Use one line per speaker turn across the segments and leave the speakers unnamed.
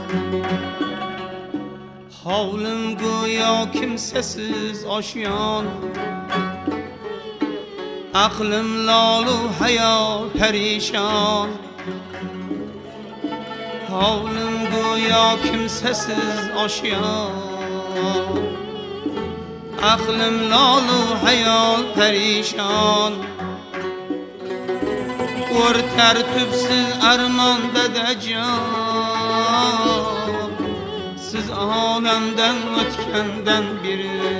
Havlim go'yo kimsasiz oshyon, aqlim lolu hayol perişan. Havlim go'yo kimsasiz oshyon, aqlim lolu hayol perişan. Or tertipsiz armonda da jon, siz olamdan o'tgandan beri.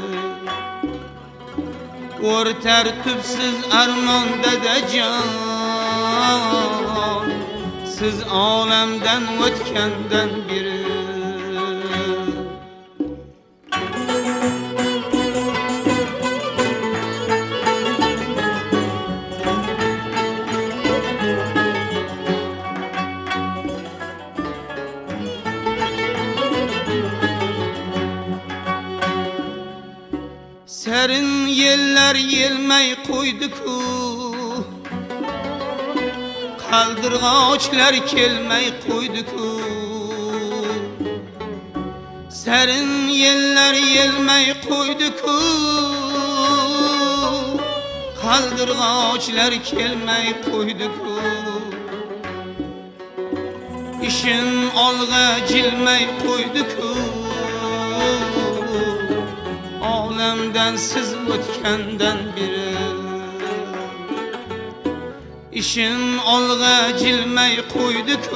Or tertipsiz armonda da jon, siz olamdan o'tgandan beri. Serin yeller yelmey koydu-ku, kaldırğaçlar kelmey koydu-ku. Serin yeller yelmey koydu-ku, kaldırğaçlar kelmey koydu-ku. İşin alğa cilmey koydu-ku, olamdan siz o'tgandan beri. İşin olg'a jilmay qo'ydi-ku,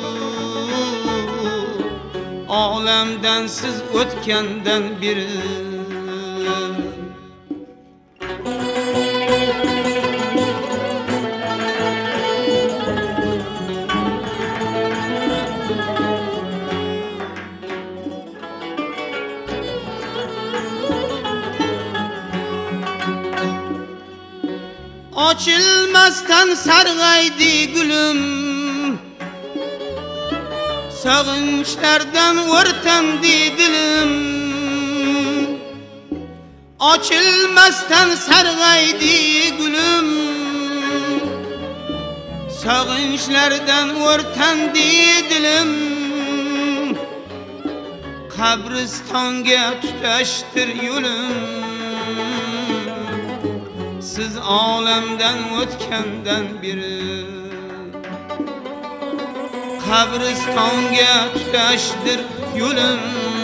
olamdan siz o'tgandan beri. Açılmazdan sargaydı gülüm, sağınçlardan örtendi dilim. Açılmazdan sargaydı gülüm, sağınçlardan örtendi dilim. Kabristanga tutaştır yolum, siz olamdan o'tgandan beri. Qabristonga tutashdir yo'lim,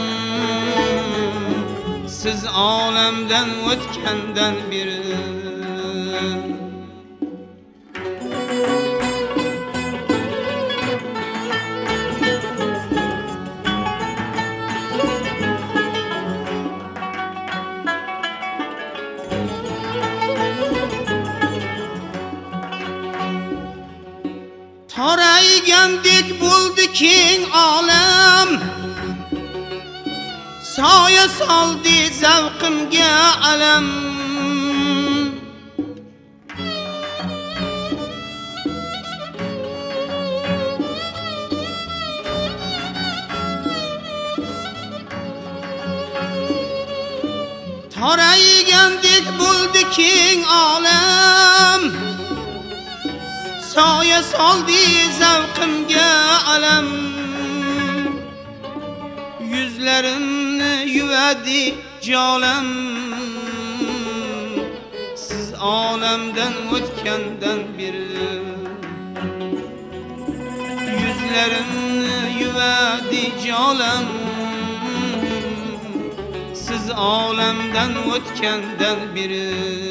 siz olamdan o'tgandan beri. Toraygandek bo'ldi keng olam, soya soldi zavqimga alam. Toraygandek bo'ldi keng olam, soya soldi zavqimga alam. Yüzlerimni yuvadi jolam, siz olamdan o'tgandan beri. Yüzlerimni yuvadi jolam, siz olamdan o'tgandan beri.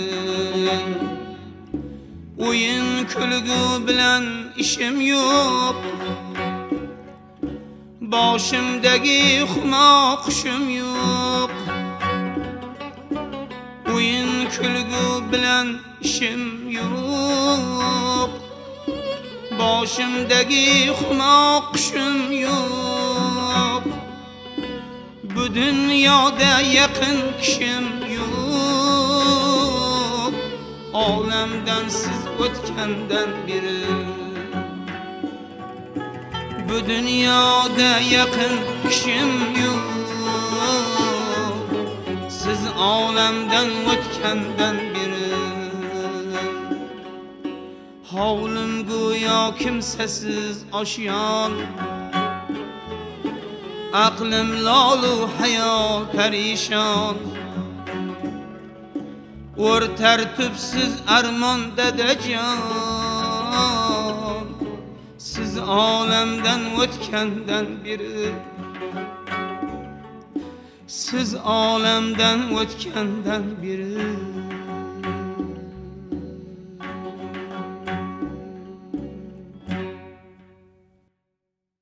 O'yin kulgu bilan ishim yo'q, boshimdagi xumo qushim yo'q. O'yin kulgu bilan ishim yo'q, boshimdagi xumo qushim yo'q. Bu dunyoda yaqin kishim yo'q, olamdan siz o'tgandan beri. Bu dunyoda yaqin kishim yo'q, siz olamdan o'tgandan beri. Hovlim go'yo kimsasiz oshyon, aqlim lolu hayol perişan. Or tertipsiz armon dedecan. Siz alemden o'tgandan biri, siz alemden o'tgandan biri